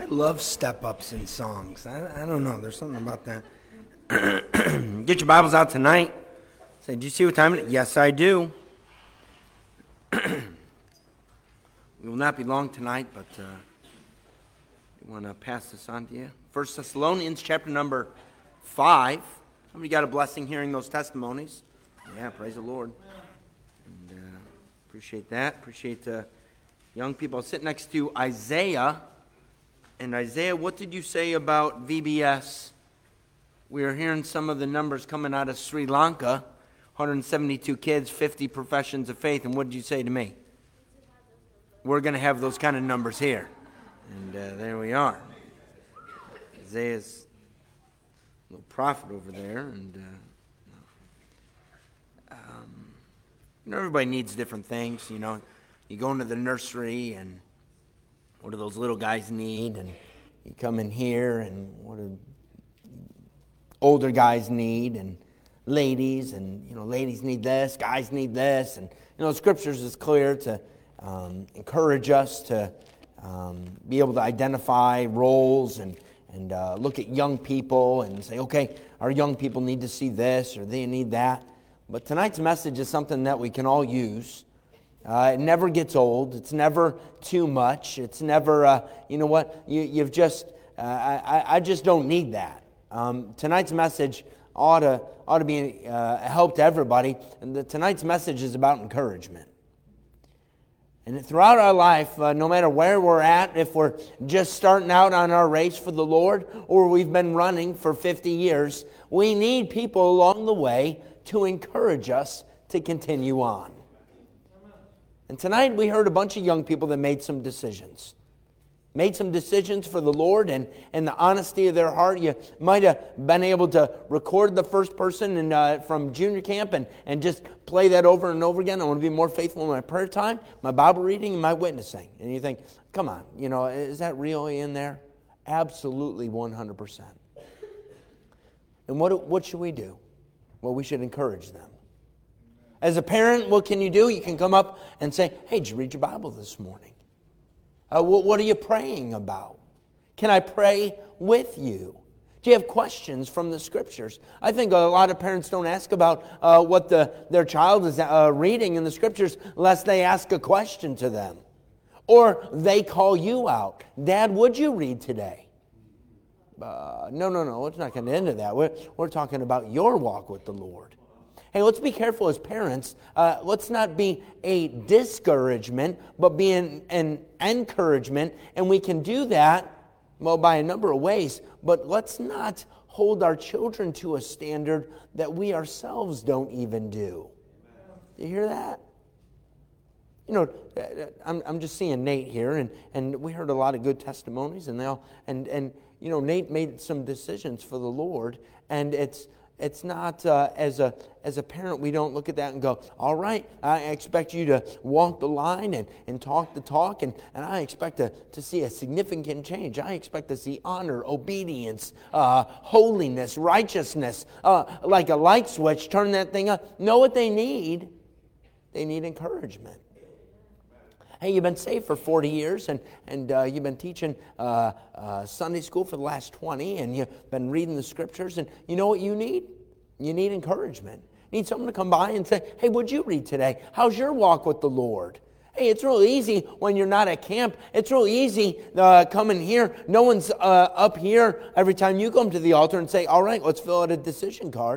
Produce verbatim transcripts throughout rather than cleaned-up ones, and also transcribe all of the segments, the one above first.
I love step-ups in songs. I, I don't know. There's something about that. Get your Bibles out tonight. Say, do you see what time it is? Yes, I do. We will not be long tonight, but uh, I want to pass this on to you. First Thessalonians chapter number five. Somebody got a blessing hearing those testimonies? Yeah, praise the Lord. And uh, appreciate that. Appreciate the young people. I'll sit next to Isaiah. And Isaiah, what did you say about V B S? We are hearing some of the numbers coming out of Sri Lanka. one hundred seventy-two kids, fifty professions of faith. And what did you say to me? We're going to have those kind of numbers here. And uh, there we are. Isaiah's a little prophet over there. And, uh, um, you know, everybody needs different things. You know, you go into the nursery and what do those little guys need? And you come in here and what do older guys need? And ladies, and, you know, ladies need this, guys need this. And, you know, the scriptures is clear to um, encourage us to um, be able to identify roles and, and uh, look at young people and say, okay, our young people need to see this or they need that. But tonight's message is something that we can all use. Uh, it never gets old. It's never too much. It's never, uh, you know what, you, you've just, uh, I, I just don't need that. Um, tonight's message ought to, ought to be uh, a help to everybody. And the, tonight's message is about encouragement. And throughout our life, uh, no matter where we're at, if we're just starting out on our race for the Lord or we've been running for fifty years, we need people along the way to encourage us to continue on. And tonight we heard a bunch of young people that made some decisions. Made some decisions for the Lord, and, and the honesty of their heart. You might have been able to record the first person in, uh, from junior camp and, and just play that over and over again. I want to be more faithful in my prayer time, my Bible reading, and my witnessing. And you think, come on, you know, is that really in there? Absolutely one hundred percent. And what, what should we do? Well, we should encourage them. As a parent, what can you do? You can come up and say, hey, did you read your Bible this morning? Uh, what, what are you praying about? Can I pray with you? Do you have questions from the Scriptures? I think a lot of parents don't ask about uh, what the, their child is uh, reading in the Scriptures unless they ask a question to them. Or they call you out. Dad, would you read today? Uh, no, no, no. Let's not get into that. We're, we're talking about your walk with the Lord. Hey, let's be careful as parents. Uh, let's not be a discouragement, but be an, an encouragement. And we can do that, well, by a number of ways. But let's not hold our children to a standard that we ourselves don't even do. You hear that? You know, I'm, I'm just seeing Nate here, and, and we heard a lot of good testimonies, and they all, and, and you know, Nate made some decisions for the Lord, and it's It's not, uh, as a as a parent, we don't look at that and go, all right, I expect you to walk the line and, and talk the talk, and, and I expect to, to see a significant change. I expect to see honor, obedience, uh, holiness, righteousness, uh, like a light switch, turn that thing on. Know what they need? They need encouragement. Hey, you've been saved for forty years, and, and uh, you've been teaching uh, uh, Sunday school for the last twenty, and you've been reading the Scriptures, and you know what you need? You need encouragement. You need someone to come by and say, hey, what'd you read today? How's your walk with the Lord? Hey, it's real easy when you're not at camp. It's real easy uh, coming here. No one's uh, up here every time you come to the altar and say, all right, let's fill out a decision card.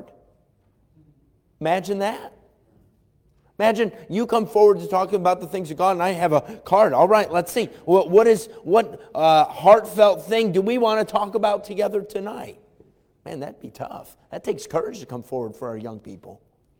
Imagine that. Imagine you come forward to talking about the things of God, and I have a card. All right, let's see. What, what is what uh, heartfelt thing do we want to talk about together tonight? Man, that'd be tough. That takes courage to come forward for our young people.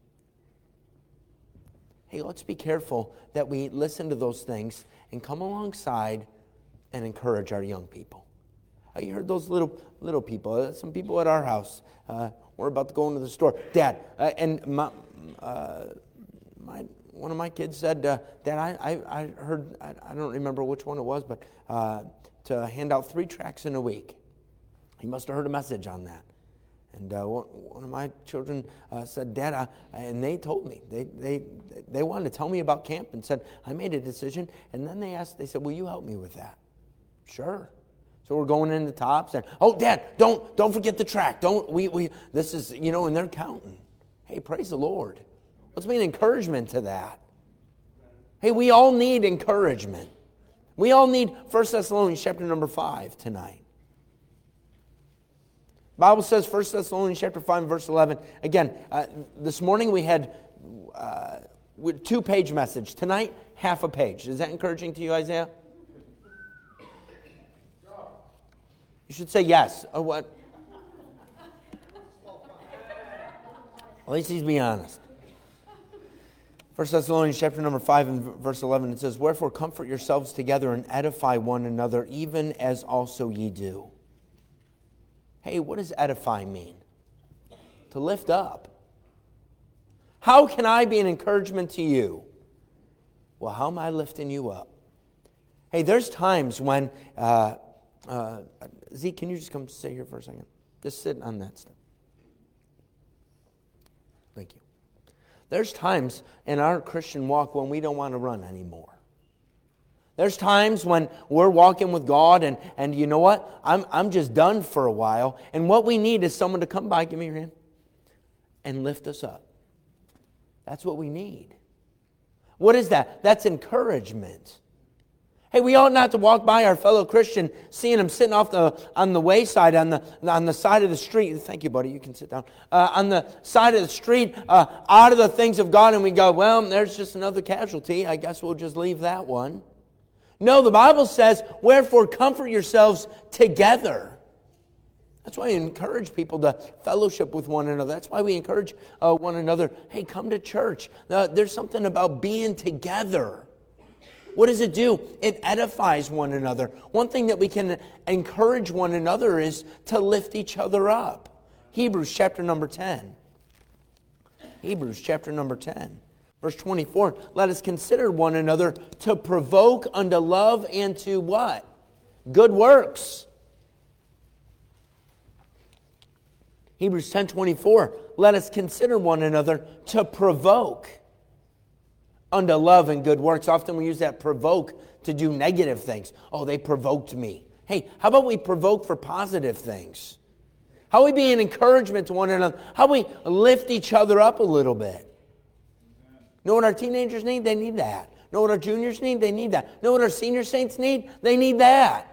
Hey, let's be careful that we listen to those things and come alongside and encourage our young people. Uh, you heard those little little people. Uh, some people at our house. Uh, we're about to go into the store. Dad, uh, and my. Uh, My, one of my kids said, uh, Dad, I, I, I heard, I, I don't remember which one it was, but uh, to hand out three tracts in a week. He must have heard a message on that. And uh, one, one of my children uh, said, Dad, I, and they told me, they, they, they wanted to tell me about camp and said, I made a decision. And then they asked, they said, will you help me with that? Sure. So we're going in the tops and, oh, Dad, don't don't forget the track. Don't we we this is, you know, and they're counting. Hey, praise the Lord. Let's be an encouragement to that. Hey, we all need encouragement. We all need First Thessalonians chapter number five tonight. The Bible says First Thessalonians chapter five and verse eleven. Again, uh, this morning we had uh, two-page message. Tonight, half a page. Is that encouraging to you, Isaiah? You should say yes. Or what? At least he's being honest. First Thessalonians chapter number five and verse eleven, it says, "Wherefore comfort yourselves together and edify one another, even as also ye do." Hey, what does edify mean? To lift up. How can I be an encouragement to you? Well, how am I lifting you up? Hey, there's times when... Uh, Uh, Zeke, can you just come sit here for a second? Just sit on that step. Thank you. There's times in our Christian walk when we don't want to run anymore. There's times when we're walking with God and, and you know what? I'm, I'm just done for a while. And what we need is someone to come by, give me your hand, and lift us up. That's what we need. What is that? That's encouragement. Hey, we ought not to walk by our fellow Christian, seeing him sitting off the on the wayside, on the on the side of the street. Thank you, buddy. You can sit down. Uh, on the side of the street, uh, out of the things of God, and we go, well, there's just another casualty. I guess we'll just leave that one. No, the Bible says, wherefore comfort yourselves together. That's why we encourage people to fellowship with one another. That's why we encourage uh, one another. Hey, come to church. Uh, there's something about being together. What does it do? It edifies one another. One thing that we can encourage one another is to lift each other up. Hebrews chapter number ten. Hebrews chapter number ten. Verse twenty-four. Let us consider one another to provoke unto love and to what? Good works. Hebrews ten twenty-four. Let us consider one another to provoke unto love and good works. Often we use that provoke to do negative things. Oh, they provoked me. Hey, how about we provoke for positive things? How we be an encouragement to one another? How we lift each other up a little bit? Know what our teenagers need? They need that. Know what our juniors need? They need that. Know what our senior saints need? They need that.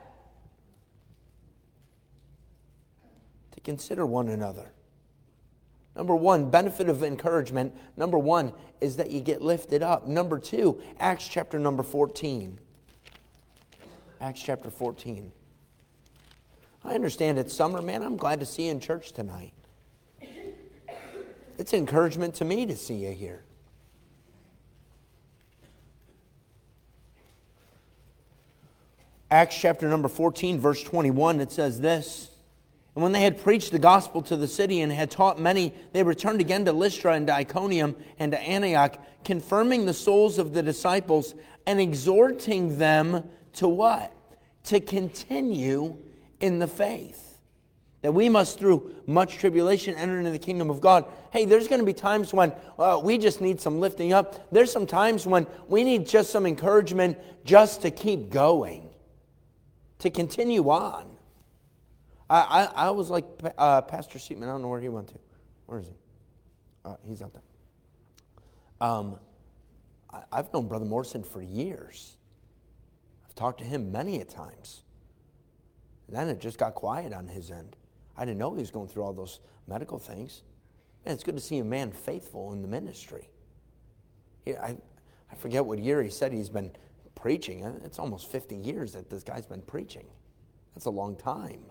To consider one another. Number one, benefit of encouragement. Number one is that you get lifted up. Number two, Acts chapter number fourteen. Acts chapter fourteen. I understand it's summer, man. I'm glad to see you in church tonight. It's encouragement to me to see you here. Acts chapter number fourteen, verse twenty-one, it says this. And when they had preached the gospel to the city and had taught many, they returned again to Lystra and to Iconium and to Antioch, confirming the souls of the disciples and exhorting them to what? To continue in the faith. That we must, through much tribulation, enter into the kingdom of God. Hey, there's going to be times when uh, we just need some lifting up. There's some times when we need just some encouragement just to keep going. To continue on. I, I, I was like uh, Pastor Seatman. I don't know where he went to. Where is he? Uh, he's out there. Um, I, I've known Brother Morrison for years. I've talked to him many a times. And then it just got quiet on his end. I didn't know he was going through all those medical things. Man, it's good to see a man faithful in the ministry. He, I, I forget what year he said he's been preaching. It's almost fifty years that this guy's been preaching. That's a long time.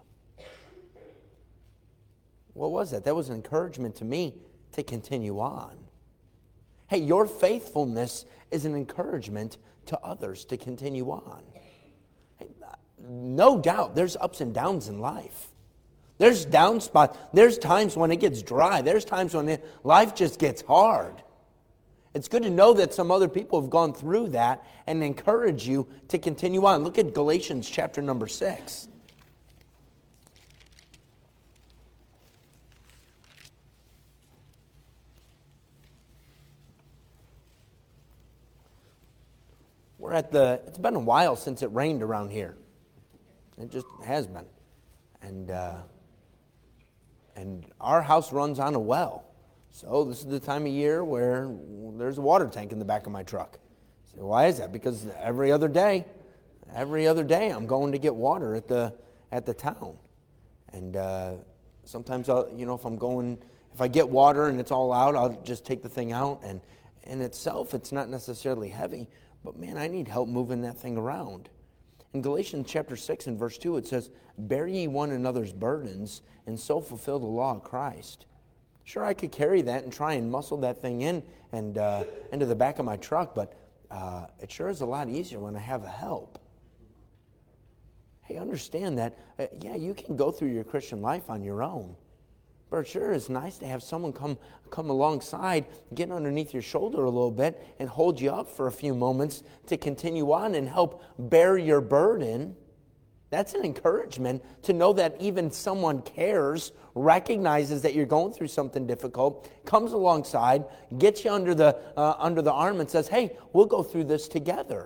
What was that? That was an encouragement to me to continue on. Hey, your faithfulness is an encouragement to others to continue on. Hey, no doubt, there's ups and downs in life. There's down spots. There's times when it gets dry. There's times when it, life just gets hard. It's good to know that some other people have gone through that and encourage you to continue on. Look at Galatians chapter number six. We're at the, it's been a while since it rained around here. It just has been. And uh, and our house runs on a well. So this is the time of year where there's a water tank in the back of my truck. So why is that? Because every other day, every other day I'm going to get water at the at the town. And uh, sometimes, I'll, you know, if I'm going, if I get water and it's all out, I'll just take the thing out. And in itself, it's not necessarily heavy. But man, I need help moving that thing around. In Galatians chapter six and verse two, it says, "Bear ye one another's burdens, and so fulfill the law of Christ." Sure, I could carry that and try and muscle that thing in and uh, into the back of my truck, but uh, it sure is a lot easier when I have a help. Hey, understand that, uh, yeah, you can go through your Christian life on your own, but it sure is nice to have someone come come alongside, get underneath your shoulder a little bit, and hold you up for a few moments to continue on and help bear your burden. That's an encouragement to know that even someone cares, recognizes that you're going through something difficult, comes alongside, gets you under the uh, under the arm and says, "Hey, we'll go through this together."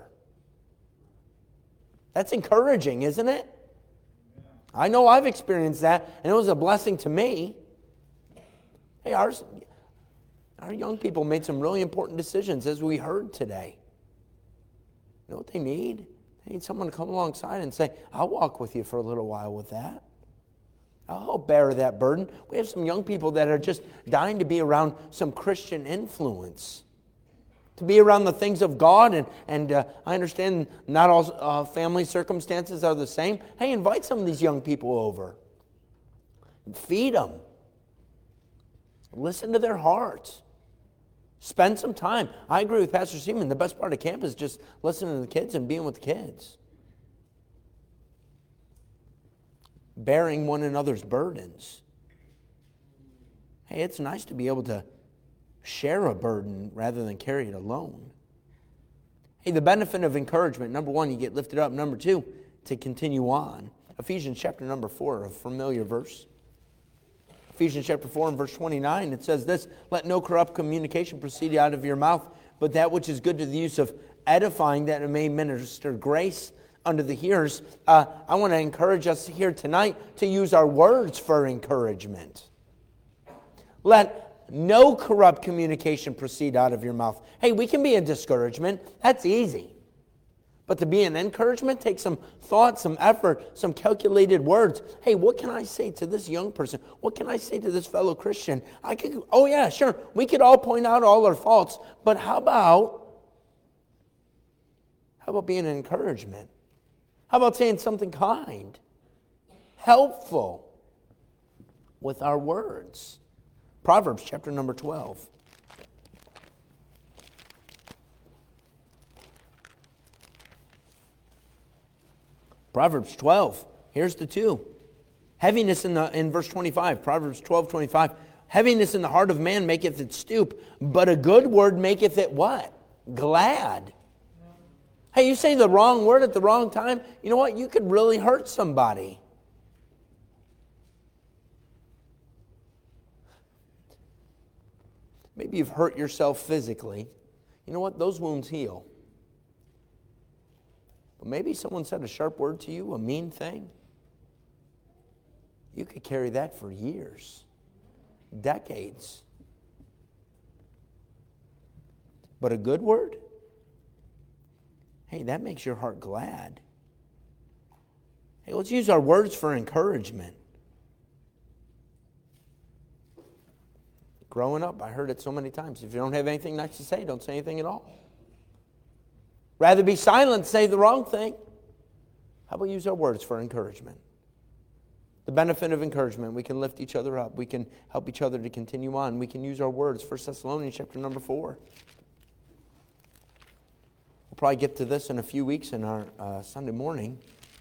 That's encouraging, isn't it? I know I've experienced that, and it was a blessing to me. Hey, ours, our young people made some really important decisions, as we heard today. You know what they need? They need someone to come alongside and say, "I'll walk with you for a little while with that. I'll help bear that burden." We have some young people that are just dying to be around some Christian influence, to be around the things of God. And, and uh, I understand not all uh, family circumstances are the same. Hey, invite some of these young people over. Feed them. Listen to their hearts. Spend some time. I agree with Pastor Seaman. The best part of camp is just listening to the kids and being with the kids. Bearing one another's burdens. Hey, it's nice to be able to share a burden rather than carry it alone. Hey, the benefit of encouragement. Number one, you get lifted up. Number two, to continue on. Ephesians chapter number four, a familiar verse. Ephesians chapter four and verse twenty-nine, it says this, "Let no corrupt communication proceed out of your mouth, but that which is good to the use of edifying, that it may minister grace unto the hearers." Uh, I want to encourage us here tonight to use our words for encouragement. Let no corrupt communication proceed out of your mouth. Hey, we can be a discouragement. That's easy. But to be an encouragement takes some thought, some effort, some calculated words. Hey, what can I say to this young person? What can I say to this fellow Christian? I could, oh yeah, sure, we could all point out all our faults, but how about, how about being an encouragement? How about saying something kind, helpful with our words? Proverbs chapter number twelve. Proverbs twelve, here's the two. Heaviness in the in verse twenty-five, Proverbs twelve, twenty-five. Heaviness in the heart of man maketh it stoop, but a good word maketh it what? Glad. Hey, you say the wrong word at the wrong time, you know what? You could really hurt somebody. Maybe you've hurt yourself physically. You know what? Those wounds heal. But maybe someone said a sharp word to you, a mean thing. You could carry that for years, decades. But a good word? Hey, that makes your heart glad. Hey, let's use our words for encouragement. Growing up, I heard it so many times. If you don't have anything nice to say, don't say anything at all. Rather be silent, say the wrong thing. How about use our words for encouragement? The benefit of encouragement, we can lift each other up. We can help each other to continue on. We can use our words. First Thessalonians chapter number four. We'll probably get to this in a few weeks in our uh, Sunday morning.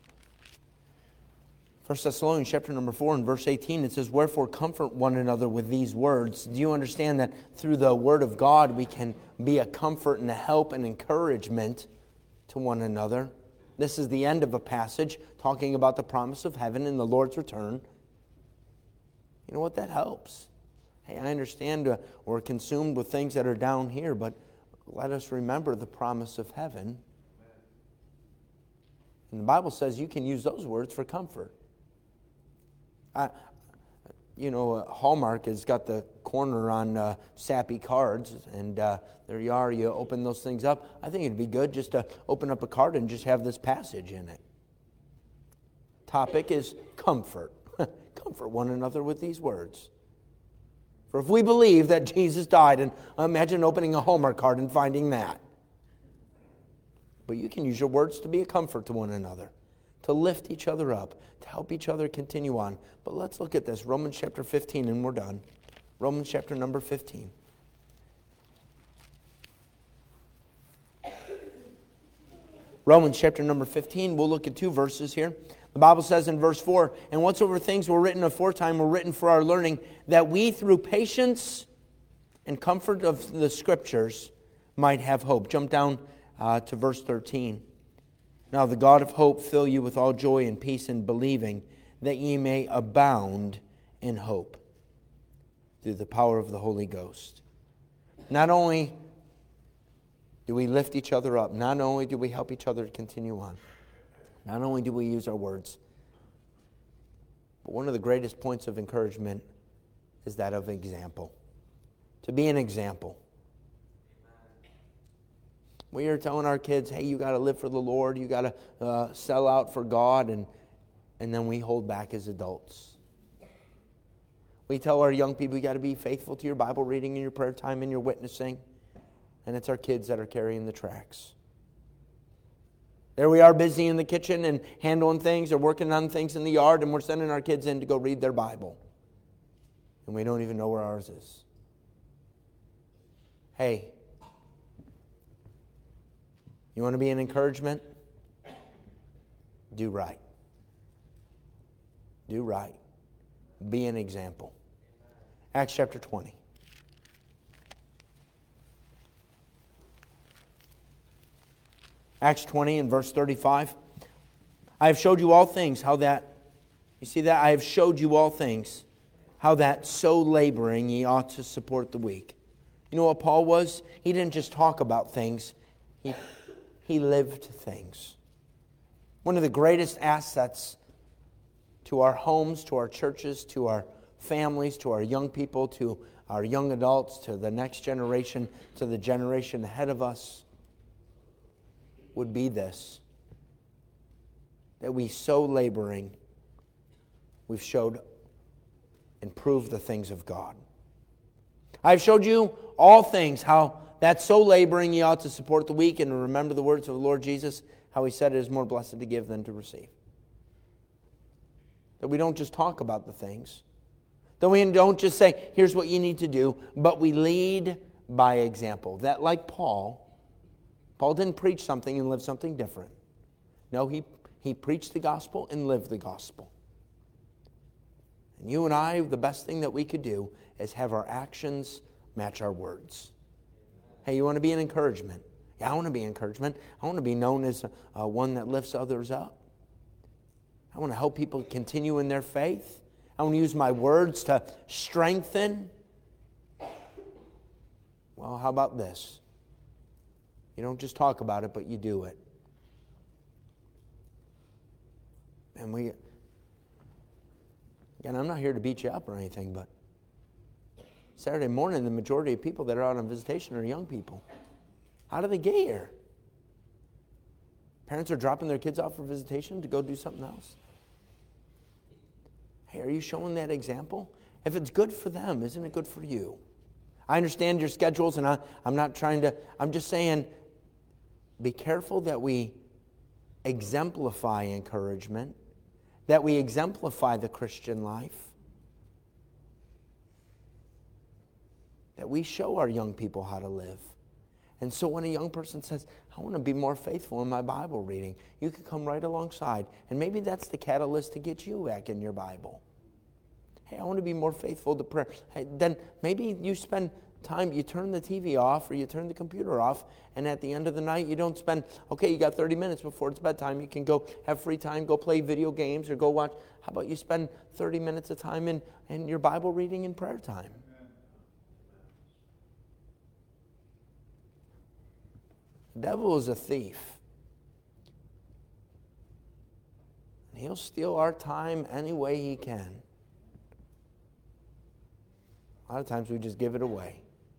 First Thessalonians chapter number four and verse eighteen, it says, "Wherefore comfort one another with these words." Do you understand that through the Word of God we can be a comfort and a help and encouragement to one another? This is the end of a passage talking about the promise of heaven and the Lord's return. You know what? That helps. Hey, I understand uh, we're consumed with things that are down here, but let us remember the promise of heaven. And the Bible says you can use those words for comfort. I, you know, uh, Hallmark has got the corner on uh, sappy cards, and uh, there you are, you open those things up. I think it'd be good just to open up a card and just have this passage in it. Topic is comfort. Comfort one another with these words. For if we believe that Jesus died, and imagine opening a Hallmark card and finding that. But you can use your words to be a comfort to one another, to lift each other up, to help each other continue on. But let's look at this, Romans chapter fifteen, and we're done. Romans chapter number fifteen. Romans chapter number fifteen, we'll look at two verses here. The Bible says in verse four, and whatsoever things were written aforetime were written for our learning, that we through patience and comfort of the Scriptures might have hope. Jump down uh, to verse thirteen. Now the God of hope fill you with all joy and peace in believing, that ye may abound in hope through the power of the Holy Ghost. Not only do we lift each other up, not only do we help each other to continue on, not only do we use our words, but one of the greatest points of encouragement is that of example. To be an example. We are telling our kids, hey, you got to live for the Lord, you got to uh, sell out for God, and, and then we hold back as adults. We tell our young people, you got to be faithful to your Bible reading and your prayer time and your witnessing, and it's our kids that are carrying the tracks. There we are busy in the kitchen and handling things or working on things in the yard, and we're sending our kids in to go read their Bible. And we don't even know where ours is. Hey, you want to be an encouragement? Do right. Do right. Be an example. Acts chapter twenty. Acts twenty and verse thirty-five. I have showed you all things, how that, you see that? I have showed you all things, how that so laboring ye ought to support the weak. You know what Paul was? He didn't just talk about things. He, he lived things. One of the greatest assets to our homes, to our churches, to our families, to our young people, to our young adults, to the next generation, to the generation ahead of us, would be this, that we so laboring, we've showed and proved the things of God. I've showed you all things, how that so laboring ye ought to support the weak, and to remember the words of the Lord Jesus, how He said it is more blessed to give than to receive. That we don't just talk about the things, that we don't just say, here's what you need to do, but we lead by example. That like Paul, Paul didn't preach something and live something different. No, he, he preached the gospel and lived the gospel. And you and I, the best thing that we could do is have our actions match our words. Hey, you want to be an encouragement? Yeah, I want to be an encouragement. I want to be known as uh, one that lifts others up. I want to help people continue in their faith. I want to use my words to strengthen. Well, how about this? You don't just talk about it, but you do it. And we, again, I'm not here to beat you up or anything, but Saturday morning, the majority of people that are out on visitation are young people. How do they get here? Parents are dropping their kids off for visitation to go do something else. Hey, are you showing that example? If it's good for them, isn't it good for you? I understand your schedules, and I, I'm not trying to, I'm just saying, be careful that we exemplify encouragement, that we exemplify the Christian life, that we show our young people how to live. And so when a young person says, I want to be more faithful in my Bible reading, you can come right alongside. And maybe that's the catalyst to get you back in your Bible. Hey, I want to be more faithful to prayer. Hey, then maybe you spend time, you turn the T V off or you turn the computer off, and at the end of the night you don't spend, okay, you got thirty minutes before it's bedtime, you can go have free time, go play video games or go watch. How about you spend thirty minutes of time in, in your Bible reading and prayer time? The devil is a thief. He'll steal our time any way he can. A lot of times we just give it away.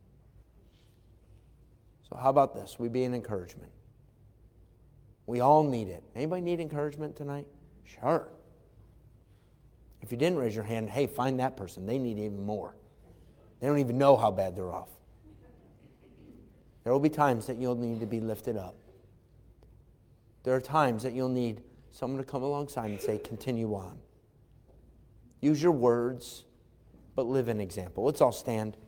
So how about this? We be an encouragement. We all need it. Anybody need encouragement tonight? Sure. If you didn't raise your hand, hey, find that person. They need even more. They don't even know how bad they're off. There will be times that you'll need to be lifted up. There are times that you'll need someone to come alongside and say, continue on. Use your words, but live an example. Let's all stand.